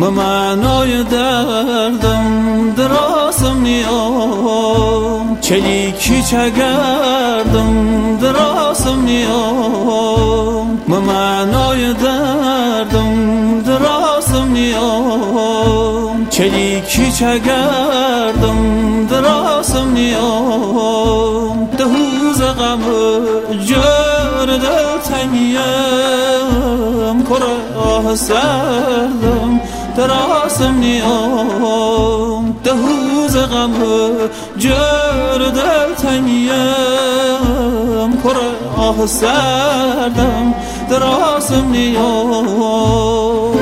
معنای دردم دراسم نیام چلیکی چگردم دراسم نیام معنای دردم دراسم نیام چلیکی چگردم دراسم نیام دهوز غم جر دل تنگیم کراه سردم دراسم نیام دهوز غم جر دل تنگیم کراه سردم دراسم نیام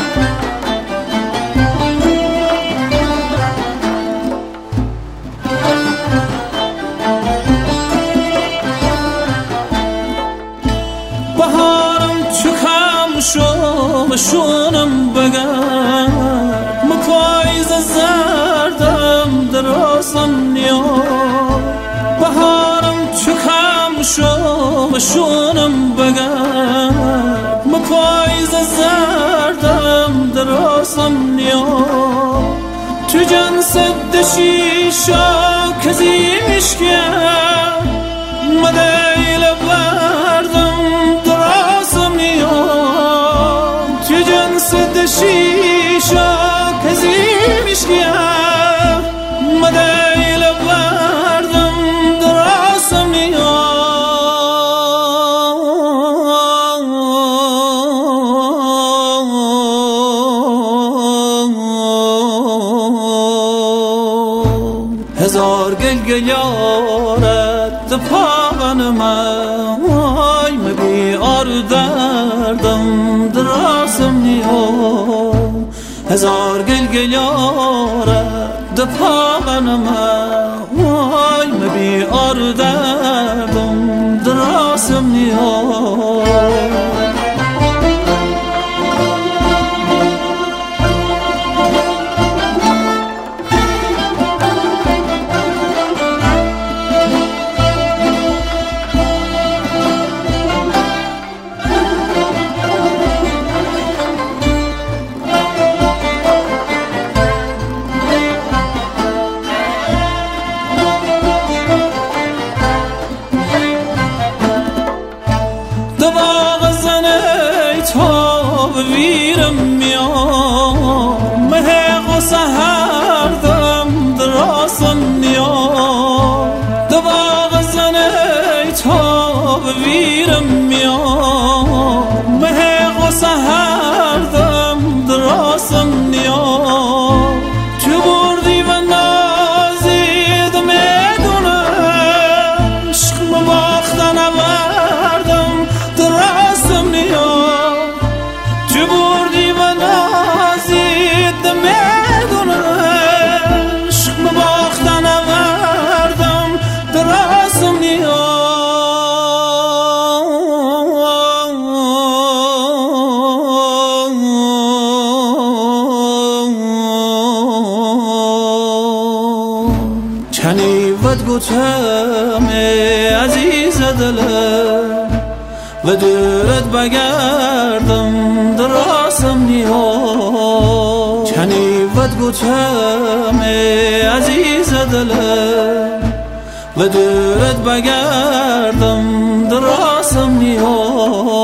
شونم بگم مپایز زردم دراسم نیام بهارم چکم شونم بگم مپایز زردم دراسم نیام تو جنس دشیشا کزیمش کرد مدیل بردم دراسم نیام تو جنس دشیشا کزیمش کرد مدیل بردم دراسم نیام هزار گل یارت پاغن من مبی آر دردم دراسم نیام هزار گل یارت پاغن من مبی آر دردم دراسم نیام ویرم میام مهق و سهردم دراسم نیام دواغ زنه تاب ویرم میام مهق و سهردم دراسم نیام تو بردی و نازید میدونم عشق مباختن آوردم دراسم نیام تو بردی و نازید میدونم عشق مباختن آوردم دراسم نیام چنی ود گوتم عزیز دلم و دورت بگردم دراسم نیام چنی ود گوتم عزیز دلم و دورت بگردم دراسم نیام